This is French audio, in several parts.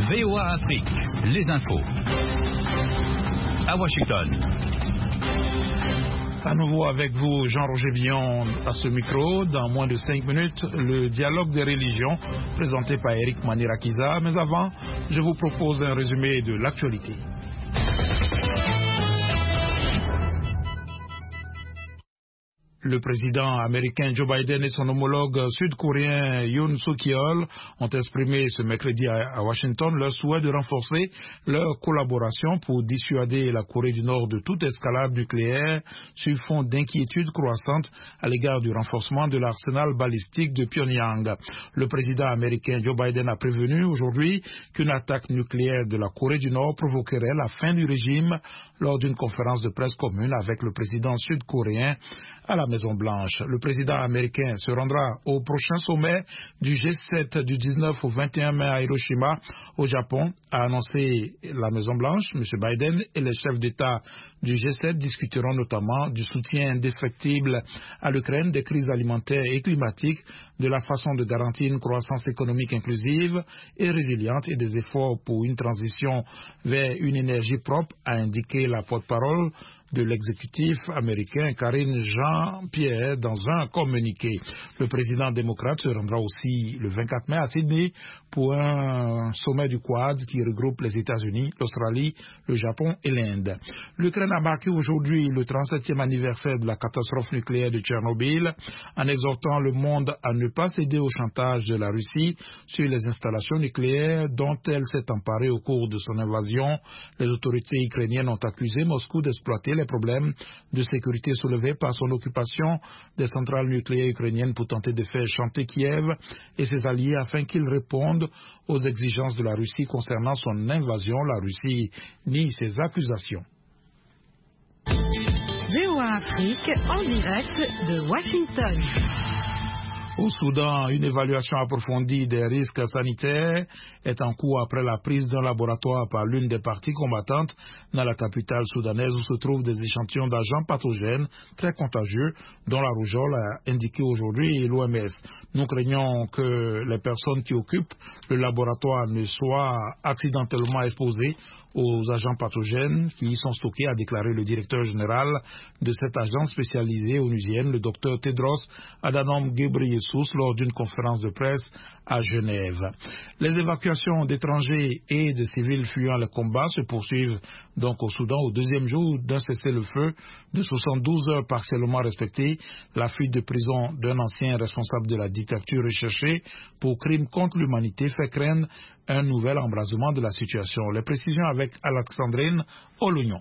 VOA Afrique, les infos. À Washington. À nouveau avec vous, Jean-Roger Villon à ce micro. Dans moins de 5 minutes, le dialogue des religions présenté par Eric Manirakiza. Mais avant, je vous propose un résumé de l'actualité. Le président américain Joe Biden et son homologue sud-coréen Yoon Suk-yeol ont exprimé ce mercredi à Washington leur souhait de renforcer leur collaboration pour dissuader la Corée du Nord de toute escalade nucléaire sur fond d'inquiétude croissante à l'égard du renforcement de l'arsenal balistique de Pyongyang. Le président américain Joe Biden a prévenu aujourd'hui qu'une attaque nucléaire de la Corée du Nord provoquerait la fin du régime lors d'une conférence de presse commune avec le président sud-coréen à la Maison-Blanche. Le président américain se rendra au prochain sommet du G7 du 19 au 21 mai à Hiroshima, au Japon, a annoncé la Maison-Blanche. M. Biden et les chefs d'État du G7 discuteront notamment du soutien indéfectible à l'Ukraine, des crises alimentaires et climatiques, de la façon de garantir une croissance économique inclusive et résiliente et des efforts pour une transition vers une énergie propre, a indiqué la porte-parole de l'exécutif américain Karine Jean-Pierre dans un communiqué. Le président démocrate se rendra aussi le 24 mai à Sydney pour un sommet du Quad qui regroupe les États-Unis, l'Australie, le Japon et l'Inde. L'Ukraine a marqué aujourd'hui le 37e anniversaire de la catastrophe nucléaire de Tchernobyl en exhortant le monde à ne pas céder au chantage de la Russie sur les installations nucléaires dont elle s'est emparée au cours de son invasion. Les autorités ukrainiennes ont accusé Moscou d'exploiter les problèmes de sécurité soulevés par son occupation des centrales nucléaires ukrainiennes pour tenter de faire chanter Kiev et ses alliés afin qu'ils répondent aux exigences de la Russie concernant son invasion. La Russie nie ces accusations. VOA Afrique en direct de Washington. Au Soudan, une évaluation approfondie des risques sanitaires est en cours après la prise d'un laboratoire par l'une des parties combattantes dans la capitale soudanaise où se trouvent des échantillons d'agents pathogènes très contagieux dont la rougeole, a indiqué aujourd'hui l'OMS. Nous craignons que les personnes qui occupent le laboratoire ne soient accidentellement exposées aux agents pathogènes qui y sont stockés, a déclaré le directeur général de cette agence spécialisée onusienne, le docteur Tedros Adhanom Ghebreyesus, lors d'une conférence de presse à Genève. Les évacuations d'étrangers et de civils fuyant les combats se poursuivent donc au Soudan au deuxième jour d'un cessez-le-feu de 72 heures partiellement respecté. La fuite de prison d'un ancien responsable de la dictature recherché pour crimes contre l'humanité fait craindre un nouvel embrasement de la situation. Les précisions avec Alexandrine Olognon.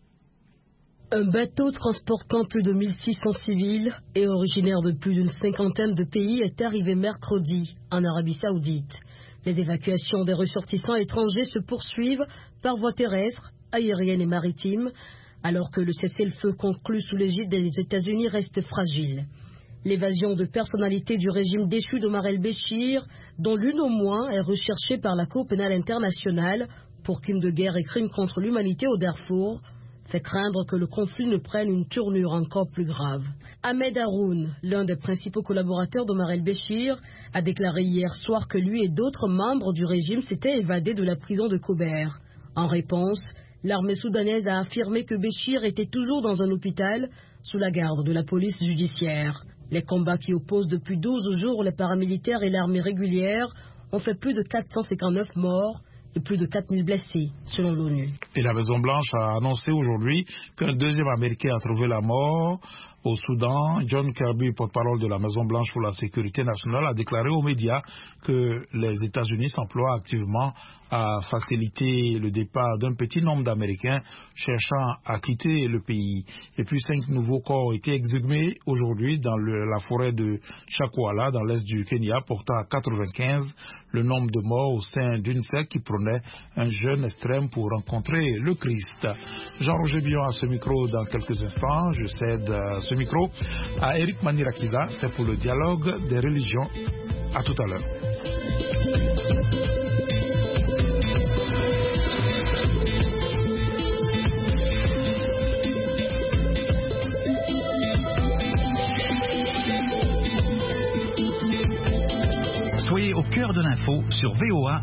Un bateau transportant plus de 1600 civils et originaire de plus d'une cinquantaine de pays est arrivé mercredi en Arabie Saoudite. Les évacuations des ressortissants étrangers se poursuivent par voie terrestre, aérienne et maritime, alors que le cessez-le-feu conclu sous l'égide des États-Unis reste fragile. L'évasion de personnalités du régime déchu d'Omar el-Béchir, dont l'une au moins est recherchée par la Cour pénale internationale pour crimes de guerre et crimes contre l'humanité au Darfour, fait craindre que le conflit ne prenne une tournure encore plus grave. Ahmed Haroun, l'un des principaux collaborateurs d'Omar el-Béchir, a déclaré hier soir que lui et d'autres membres du régime s'étaient évadés de la prison de Kober. En réponse, l'armée soudanaise a affirmé que Béchir était toujours dans un hôpital sous la garde de la police judiciaire. Les combats qui opposent depuis 12 jours les paramilitaires et l'armée régulière ont fait plus de 459 morts et plus de 4000 blessés, selon l'ONU. Et la Maison-Blanche a annoncé aujourd'hui qu'un deuxième Américain a trouvé la mort au Soudan. John Kirby, porte-parole de la Maison-Blanche pour la sécurité nationale, a déclaré aux médias que les États-Unis s'emploient activement à faciliter le départ d'un petit nombre d'Américains cherchant à quitter le pays. Et puis 5 nouveaux corps ont été exhumés aujourd'hui dans la forêt de Chakwala, dans l'est du Kenya, portant à 95 le nombre de morts au sein d'une secte qui prônait un jeûne extrême pour rencontrer le Christ. Jean-Roger Villon à ce micro dans quelques instants. Je cède ce micro à Eric Manirakiza. C'est pour le dialogue des religions. À tout à l'heure. Soyez au cœur de l'info sur VOA